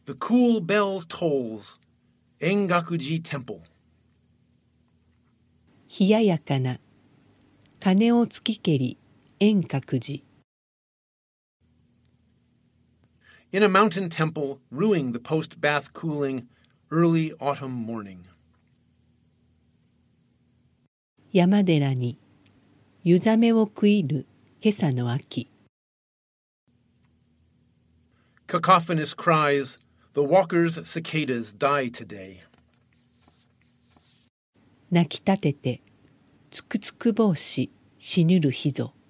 The cool bell tolls, Engakuji Temple. 冷ややかな鐘をつきけり円覚寺。 In a mountain temple, rueing the post-bath cooling, early autumn morning. 山寺に湯ざめを食いる今朝の秋。 Cacophonous cries, the walker's cicadas die today. 泣きたててつくつく帽子しぬる日ぞ。